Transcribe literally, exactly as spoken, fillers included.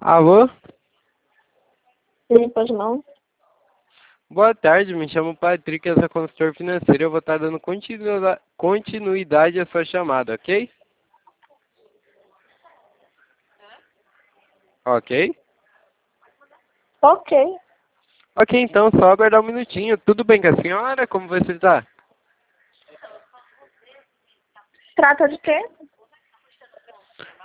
Alô? Sim, pois não. Boa tarde, me chamo Patrick, eu sou consultor financeiro. Eu vou estar dando continua- continuidade à sua chamada, ok? Ok? Ok. Ok, então, só aguardar um minutinho. Tudo bem com a senhora? Como você está? Trata de quê?